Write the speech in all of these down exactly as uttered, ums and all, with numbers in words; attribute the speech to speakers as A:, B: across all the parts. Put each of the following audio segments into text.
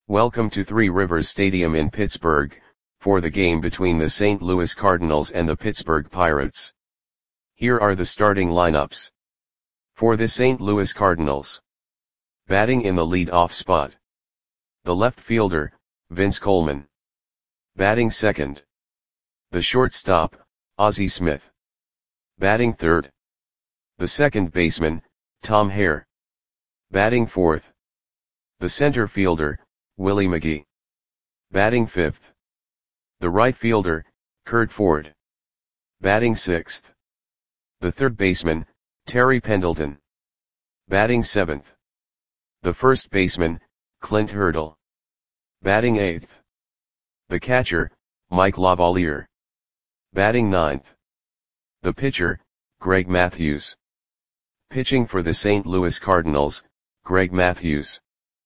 A: Welcome to Three Rivers Stadium in Pittsburgh, for the game between the Saint Louis Cardinals and the Pittsburgh Pirates. Here are the starting lineups. For the Saint Louis Cardinals. Batting in the lead-off spot. The left fielder, Vince Coleman. Batting second. The shortstop, Ozzie Smith. Batting third. The second baseman, Tom Hare. Batting fourth. The center fielder, Willie McGee. Batting fifth. The right fielder, Curt Ford. Batting sixth. The third baseman, Terry Pendleton. Batting seventh. The first baseman, Clint Hurdle. Batting eighth. The catcher, Mike Lavalier. Batting ninth. The pitcher, Greg Matthews. Pitching for the Saint Louis Cardinals, Greg Matthews.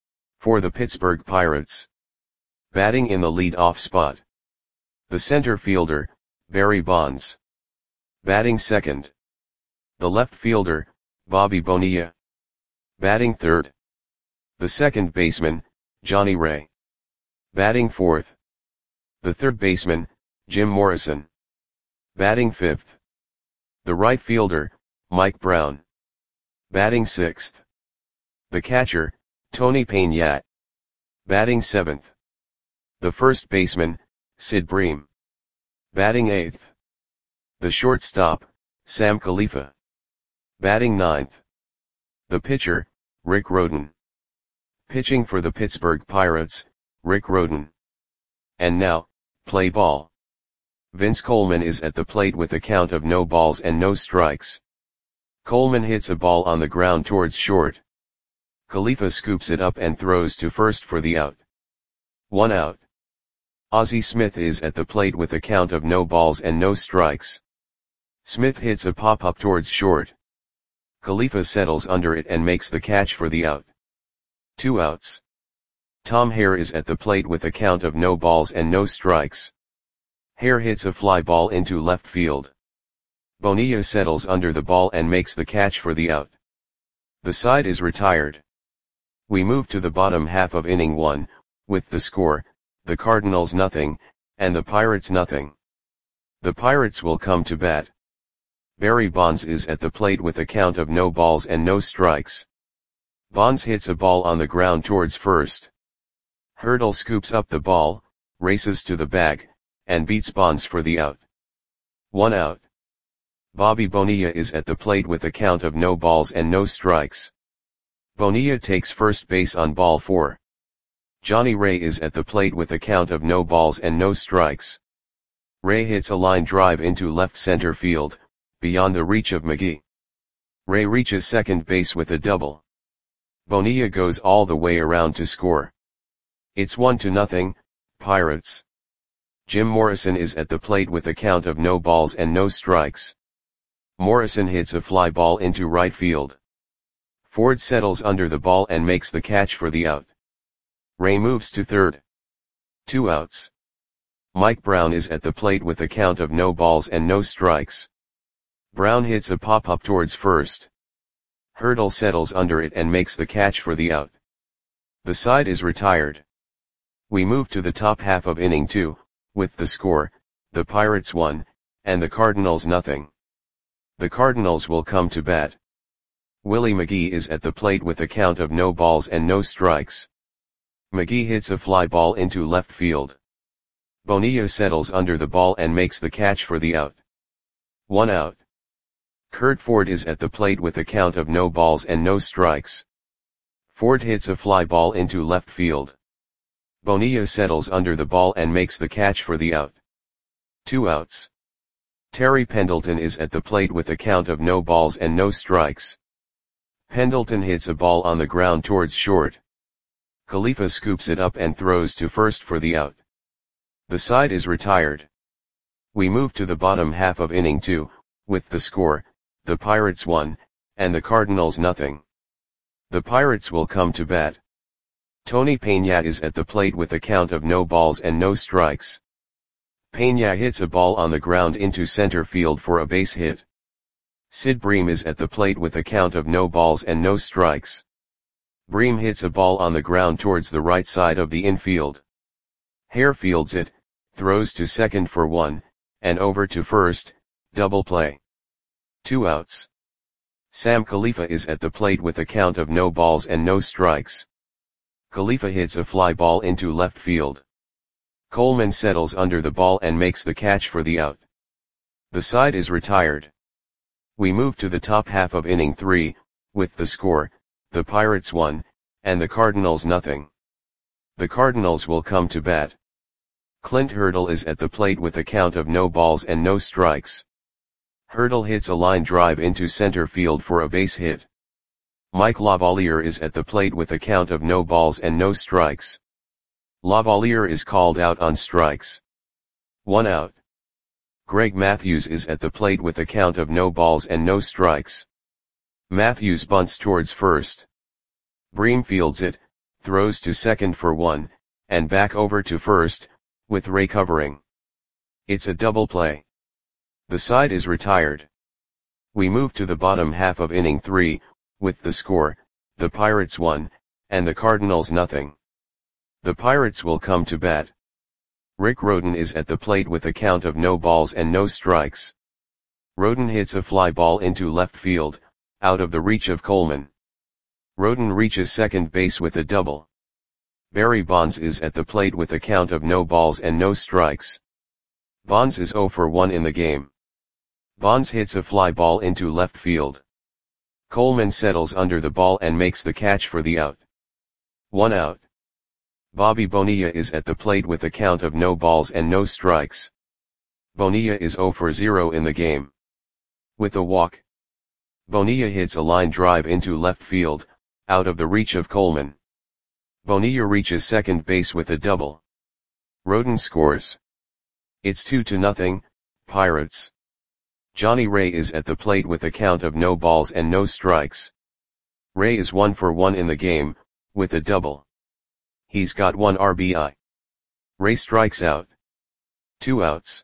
A: For the Pittsburgh Pirates. Batting in the lead-off spot. The center fielder, Barry Bonds. Batting second. The left fielder, Bobby Bonilla. Batting third. The second baseman, Johnny Ray. Batting fourth. The third baseman, Jim Morrison. Batting fifth. The right fielder, Mike Brown. Batting sixth. The catcher, Tony Peña. Batting seventh. The first baseman, Sid Bream. Batting eighth. The shortstop, Sam Khalifa. Batting ninth. The pitcher, Rick Rhoden. Pitching for the Pittsburgh Pirates, Rick Rhoden. And now, play ball. Vince Coleman is at the plate with a count of no balls and no strikes. Coleman hits a ball on the ground towards short. Khalifa scoops it up and throws to first for the out. One out. Ozzie Smith is at the plate with a count of no balls and no strikes. Smith hits a pop-up towards short. Khalifa settles under it and makes the catch for the out. Two outs. Tom Hare is at the plate with a count of no balls and no strikes. Hare hits a fly ball into left field. Bonilla settles under the ball and makes the catch for the out. The side is retired. We move to the bottom half of inning one, with the score, the Cardinals nothing, and the Pirates nothing. The Pirates will come to bat. Barry Bonds is at the plate with a count of no balls and no strikes. Bonds hits a ball on the ground towards first. Hurdle scoops up the ball, races to the bag, and beats Bonds for the out. One out. Bobby Bonilla is at the plate with a count of no balls and no strikes. Bonilla takes first base on ball four. Johnny Ray is at the plate with a count of no balls and no strikes. Ray hits a line drive into left center field, beyond the reach of McGee. Ray reaches second base with a double. Bonilla goes all the way around to score. It's one to nothing, Pirates. Jim Morrison is at the plate with a count of no balls and no strikes. Morrison hits a fly ball into right field. Ford settles under the ball and makes the catch for the out. Ray moves to third. Two outs. Mike Brown is at the plate with a count of no balls and no strikes. Brown hits a pop-up towards first. Hurdle settles under it and makes the catch for the out. The side is retired. We move to the top half of inning two, with the score, the Pirates one, and the Cardinals nothing. The Cardinals will come to bat. Willie McGee is at the plate with a count of no balls and no strikes. McGee hits a fly ball into left field. Bonilla settles under the ball and makes the catch for the out. One out. Curt Ford is at the plate with a count of no balls and no strikes. Ford hits a fly ball into left field. Bonilla settles under the ball and makes the catch for the out. Two outs. Terry Pendleton is at the plate with a count of no balls and no strikes. Pendleton hits a ball on the ground towards short. Khalifa scoops it up and throws to first for the out. The side is retired. We move to the bottom half of inning two, with the score, the Pirates one, and the Cardinals nothing. The Pirates will come to bat. Tony Peña is at the plate with a count of no balls and no strikes. Peña hits a ball on the ground into center field for a base hit. Sid Bream is at the plate with a count of no balls and no strikes. Bream hits a ball on the ground towards the right side of the infield. Hare fields it, throws to second for one, and over to first, double play. Two outs. Sam Khalifa is at the plate with a count of no balls and no strikes. Khalifa hits a fly ball into left field. Coleman settles under the ball and makes the catch for the out. The side is retired. We move to the top half of inning three, with the score, the Pirates one, and the Cardinals nothing. The Cardinals will come to bat. Clint Hurdle is at the plate with a count of no balls and no strikes. Hurdle hits a line drive into center field for a base hit. Mike Lavalier is at the plate with a count of no balls and no strikes. Lavalier is called out on strikes. One out. Greg Matthews is at the plate with a count of no balls and no strikes. Matthews bunts towards first. Bream fields it, throws to second for one, and back over to first, with Ray covering. It's a double play. The side is retired. We move to the bottom half of inning three, with the score, the Pirates one, and the Cardinals nothing. The Pirates will come to bat. Rick Rhoden is at the plate with a count of no balls and no strikes. Rhoden hits a fly ball into left field, out of the reach of Coleman. Rhoden reaches second base with a double. Barry Bonds is at the plate with a count of no balls and no strikes. Bonds is oh for one in the game. Bonds hits a fly ball into left field. Coleman settles under the ball and makes the catch for the out. One out. Bobby Bonilla is at the plate with a count of no balls and no strikes. Bonilla is oh for zero in the game. With a walk. Bonilla hits a line drive into left field, out of the reach of Coleman. Bonilla reaches second base with a double. Rhoden scores. It's two to nothing, Pirates. Johnny Ray is at the plate with a count of no balls and no strikes. Ray is one for one in the game, with a double. He's got one R B I. Ray strikes out. Two outs.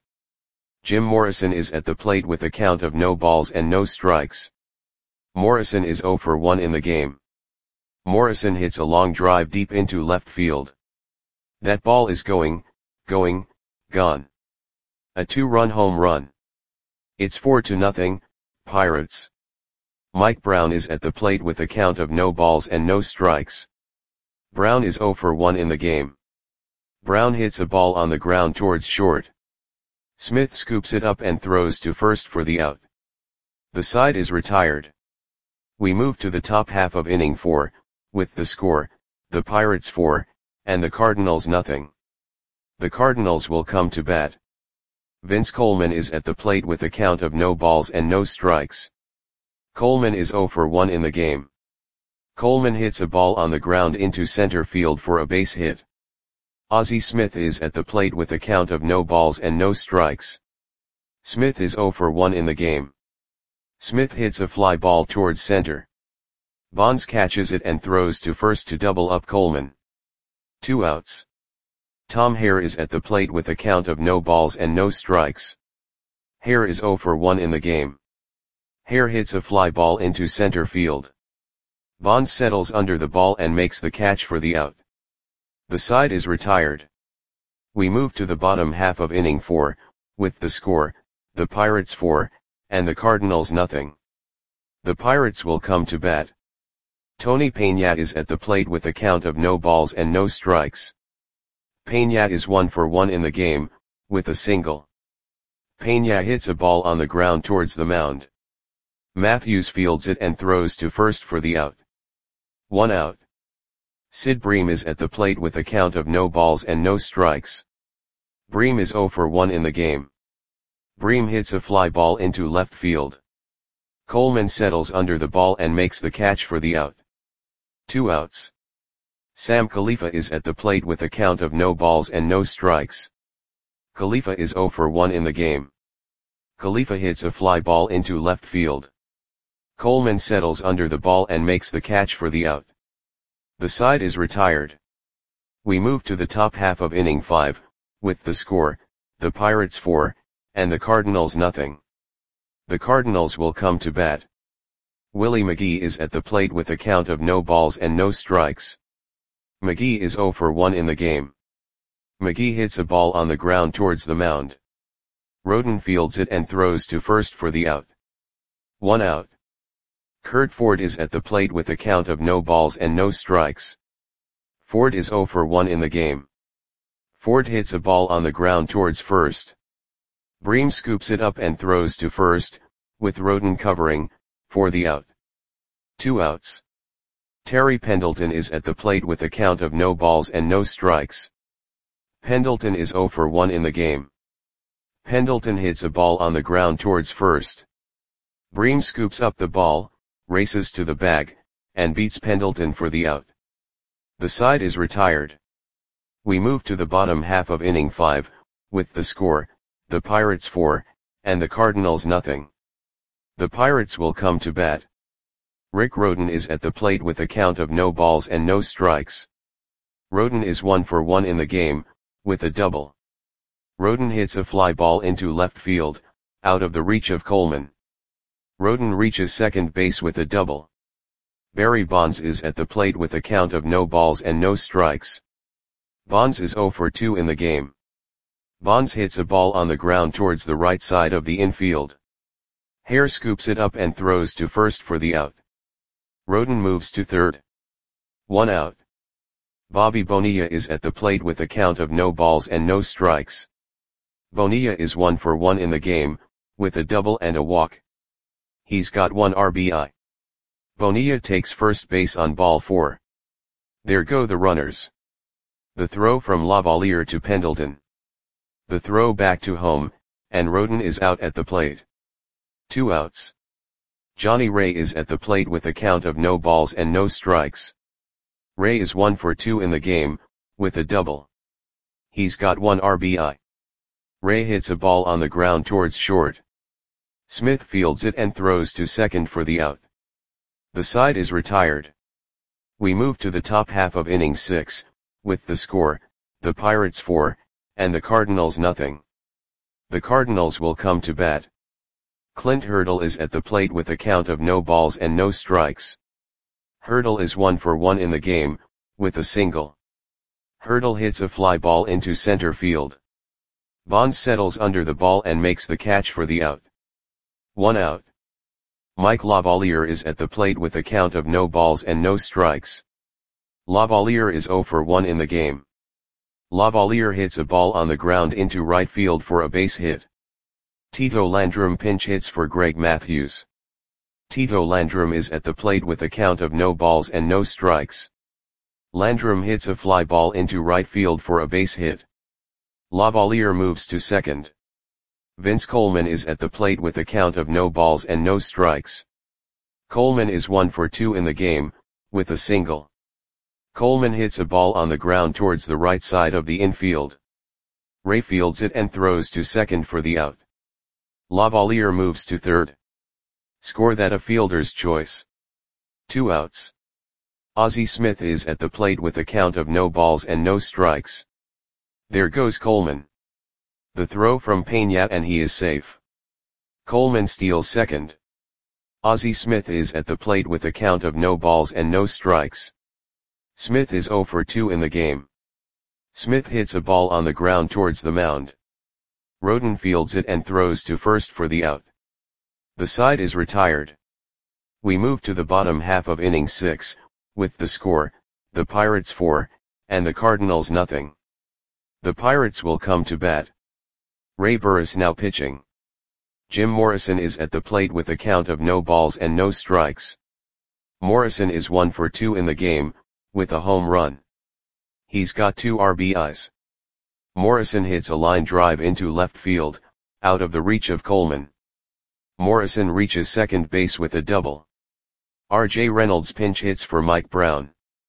A: Jim Morrison is at the plate with a count of no balls and no strikes. Morrison is oh for one in the game. Morrison hits a long drive deep into left field. That ball is going, going, gone. A two-run home run. It's four to nothing, Pirates. Mike Brown is at the plate with a count of no balls and no strikes. Brown is oh for one in the game. Brown hits a ball on the ground towards short. Smith scoops it up and throws to first for the out. The side is retired. We move to the top half of inning four, with the score, the Pirates four, and the Cardinals nothing. The Cardinals will come to bat. Vince Coleman is at the plate with a count of no balls and no strikes. Coleman is oh for one in the game. Coleman hits a ball on the ground into center field for a base hit. Ozzie Smith is at the plate with a count of no balls and no strikes. Smith is oh for one in the game. Smith hits a fly ball towards center. Bonds catches it and throws to first to double up Coleman. Two outs. Tom Hare is at the plate with a count of no balls and no strikes. Hare is oh for one in the game. Hare hits a fly ball into center field. Bonds settles under the ball and makes the catch for the out. The side is retired. We move to the bottom half of inning four, with the score, the Pirates four, and the Cardinals nothing. The Pirates will come to bat. Tony Peña is at the plate with a count of no balls and no strikes. Peña is one for one in the game, with a single. Peña hits a ball on the ground towards the mound. Matthews fields it and throws to first for the out. One out. Sid Bream is at the plate with a count of no balls and no strikes. Bream is oh for one in the game. Bream hits a fly ball into left field. Coleman settles under the ball and makes the catch for the out. Two outs. Sam Khalifa is at the plate with a count of no balls and no strikes. Khalifa is oh for one in the game. Khalifa hits a fly ball into left field. Coleman settles under the ball and makes the catch for the out. The side is retired. We move to the top half of inning five, with the score, the Pirates four, and the Cardinals nothing. The Cardinals will come to bat. Willie McGee is at the plate with a count of no balls and no strikes. McGee is zero for one in the game. McGee hits a ball on the ground towards the mound. Roden fields it and throws to first for the out. One out. Curt Ford is at the plate with a count of no balls and no strikes. Ford is zero for one in the game. Ford hits a ball on the ground towards first. Bream scoops it up and throws to first, with Roden covering, for the out. Two outs. Terry Pendleton is at the plate with a count of no balls and no strikes. Pendleton is zero for one in the game. Pendleton hits a ball on the ground towards first. Bream scoops up the ball, races to the bag, and beats Pendleton for the out. The side is retired. We move to the bottom half of inning five, with the score, the Pirates four, and the Cardinals nothing. The Pirates will come to bat. Rick Roden is at the plate with a count of no balls and no strikes. Roden is one for one in the game, with a double. Roden hits a fly ball into left field, out of the reach of Coleman. Roden reaches second base with a double. Barry Bonds is at the plate with a count of no balls and no strikes. Bonds is zero for two in the game. Bonds hits a ball on the ground towards the right side of the infield. Hare scoops it up and throws to first for the out. Roden moves to third. One out. Bobby Bonilla is at the plate with a count of no balls and no strikes. Bonilla is one for one in the game, with a double and a walk. He's got one R B I. Bonilla takes first base on ball four. There go the runners. The throw from Lavalier to Pendleton. The throw back to home, and Roden is out at the plate. Two outs. Johnny Ray is at the plate with a count of no balls and no strikes. Ray is one for two in the game, with a double. He's got one R B I. Ray hits a ball on the ground towards short. Smith fields it and throws to second for the out. The side is retired. We move to the top half of inning six, with the score, the Pirates four, and the Cardinals nothing. The Cardinals will come to bat. Clint Hurdle is at the plate with a count of no balls and no strikes. Hurdle is one for one in the game, with a single. Hurdle hits a fly ball into center field. Bonds settles under the ball and makes the catch for the out. One out. Mike Lavalier is at the plate with a count of no balls and no strikes. Lavalier is zero for one in the game. Lavalier hits a ball on the ground into right field for a base hit. Tito Landrum pinch hits for Greg Matthews. Tito Landrum is at the plate with a count of no balls and no strikes. Landrum hits a fly ball into right field for a base hit. Lavalier moves to second. Vince Coleman is at the plate with a count of no balls and no strikes. Coleman is one for two in the game, with a single. Coleman hits a ball on the ground towards the right side of the infield. Ray fields it and throws to second for the out. Lavalier moves to third. Score that a fielder's choice. Two outs. Ozzie Smith is at the plate with a count of no balls and no strikes. There goes Coleman. The throw from Peña and he is safe. Coleman steals second. Ozzie Smith is at the plate with a count of no balls and no strikes. Smith is zero for two in the game. Smith hits a ball on the ground towards the mound. Roden fields it and throws to first for the out. The side is retired. We move to the bottom half of inning six, with the score, the Pirates four, and the Cardinals nothing. The Pirates will come to bat. Ray Burris now pitching. Jim Morrison is at the plate with a count of no balls and no strikes. Morrison is one for two in the game, with a home run. He's got two R B Is. Morrison hits a line drive into left field, out of the reach of Coleman. Morrison reaches second base with a double. R J Reynolds pinch hits for Mike Brown.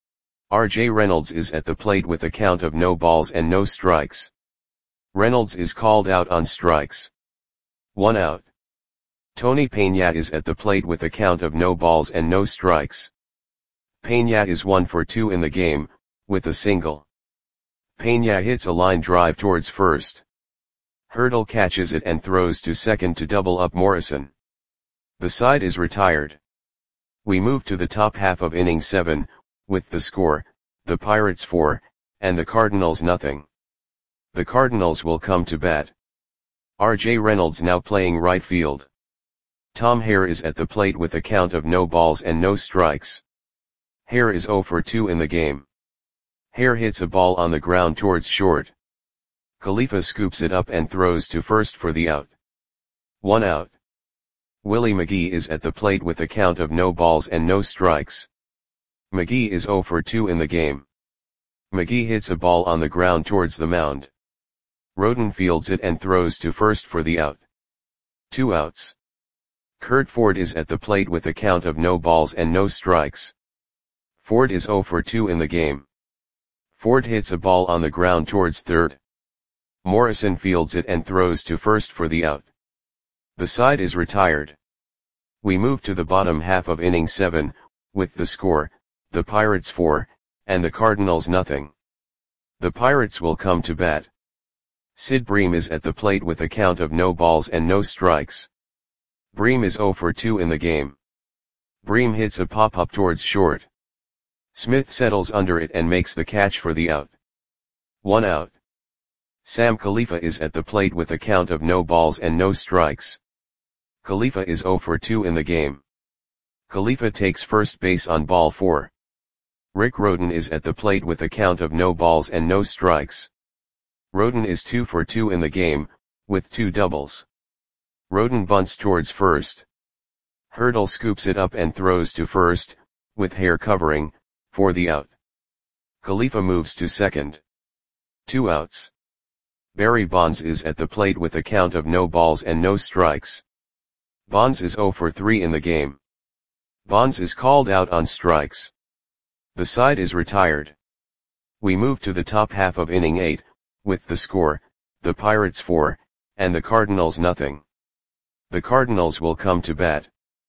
A: R J Reynolds is at the plate with a count of no balls and no strikes. Reynolds is called out on strikes. One out. Tony Peña is at the plate with a count of no balls and no strikes. Peña is one for two in the game, with a single. Peña hits a line drive towards first. Hurdle catches it and throws to second to double up Morrison. The side is retired. We move to the top half of inning seven, with the score, the Pirates four, and the Cardinals nothing. The Cardinals will come to bat. R J Reynolds now playing right field. Tom Hare is at the plate with a count of no balls and no strikes. Hare is oh for two in the game. Hare hits a ball on the ground towards short. Khalifa scoops it up and throws to first for the out. One out. Willie McGee is at the plate with a count of no balls and no strikes. McGee is oh for two in the game. McGee hits a ball on the ground towards the mound. Roden fields it and throws to first for the out. Two outs. Curt Ford is at the plate with a count of no balls and no strikes. Ford is oh for two in the game. Ford hits a ball on the ground towards third. Morrison fields it and throws to first for the out. The side is retired. We move to the bottom half of inning seven, with the score, the Pirates four, and the Cardinals nothing. The Pirates will come to bat. Sid Bream is at the plate with a count of no balls and no strikes. Bream is oh for two in the game. Bream hits a pop-up towards short. Smith settles under it and makes the catch for the out. One out. Sam Khalifa is at the plate with a count of no balls and no strikes. Khalifa is oh for two in the game. Khalifa takes first base on ball four. Rick Roden is at the plate with a count of no balls and no strikes. Roden is two for two in the game, with two doubles. Roden bunts towards first. Hurdle scoops it up and throws to first, with Hare covering, for the out. Khalifa moves to second. Two outs. Barry Bonds is at the plate with a count of no balls and no strikes. Bonds is oh for three in the game. Bonds is called out on strikes. The side is retired. We move to the top half of inning eight, with the score, the Pirates four, and the Cardinals nothing. The Cardinals will come to bat.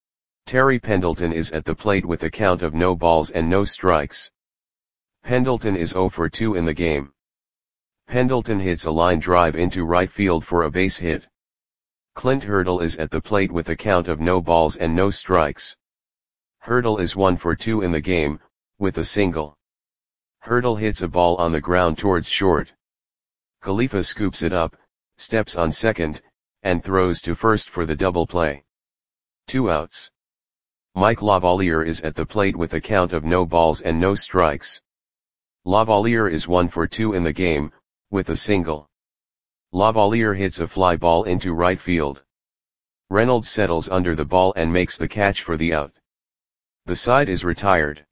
A: Terry Pendleton is at the plate with a count of no balls and no strikes. Pendleton is oh for two in the game. Pendleton hits a line drive into right field for a base hit. Clint Hurdle is at the plate with a count of no balls and no strikes. Hurdle is one for two in the game, with a single. Hurdle hits a ball on the ground towards short. Khalifa scoops it up, steps on second, and throws to first for the double play. Two outs. Mike Lavalier is at the plate with a count of no balls and no strikes. Lavalier is one for two in the game, with a single. Lavalier hits a fly ball into right field. Reynolds settles under the ball and makes the catch for the out. The side is retired.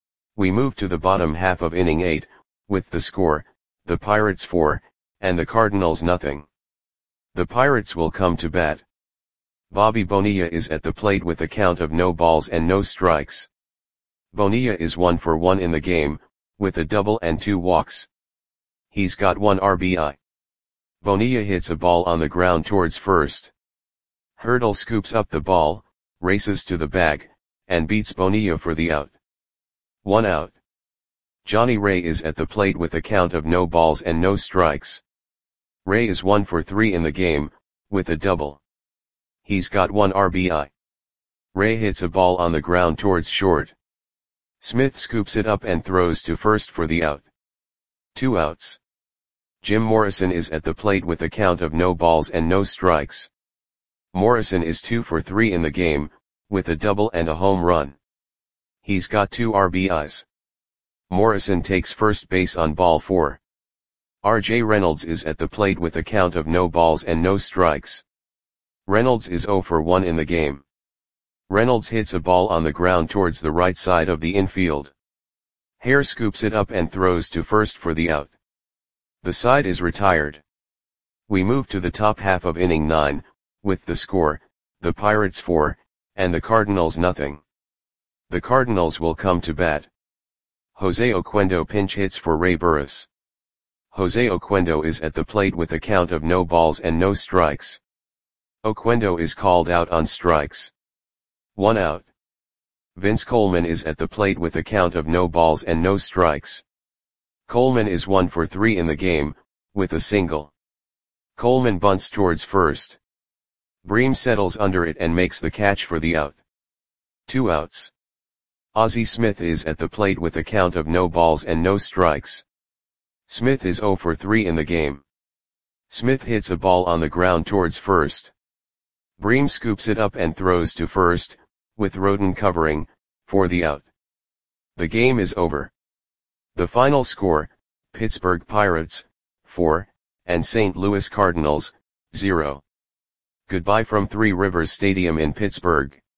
A: We move to the bottom half of inning eight, with the score, the Pirates four, and the Cardinals nothing. The Pirates will come to bat. Bobby Bonilla is at the plate with a count of no balls and no strikes. Bonilla is one for one in the game, with a double and two walks. He's got one R B I. Bonilla hits a ball on the ground towards first. Hurdle scoops up the ball, races to the bag, and beats Bonilla for the out. One out. Johnny Ray is at the plate with a count of no balls and no strikes. Ray is one for three in the game, with a double. He's got one R B I. Ray hits a ball on the ground towards short. Smith scoops it up and throws to first for the out. Two outs. Jim Morrison is at the plate with a count of no balls and no strikes. Morrison is two for three in the game, with a double and a home run. He's got two R B Is. Morrison takes first base on ball four. R J Reynolds is at the plate with a count of no balls and no strikes. Reynolds is oh for one in the game. Reynolds hits a ball on the ground towards the right side of the infield. Hare scoops it up and throws to first for the out. The side is retired. We move to the top half of inning nine, with the score, the Pirates four, and the Cardinals nothing. The Cardinals will come to bat. Jose Oquendo pinch hits for Ray Burris. Jose Oquendo is at the plate with a count of no balls and no strikes. Oquendo is called out on strikes. One out. Vince Coleman is at the plate with a count of no balls and no strikes. Coleman is one for three in the game, with a single. Coleman bunts towards first. Bream settles under it and makes the catch for the out. Two outs. Ozzie Smith is at the plate with a count of no balls and no strikes. Smith is zero for three in the game. Smith hits a ball on the ground towards first. Bream scoops it up and throws to first, with Roden covering, for the out. The game is over. The final score, Pittsburgh Pirates, four, and Saint Louis Cardinals, zero. Goodbye from Three Rivers Stadium in Pittsburgh.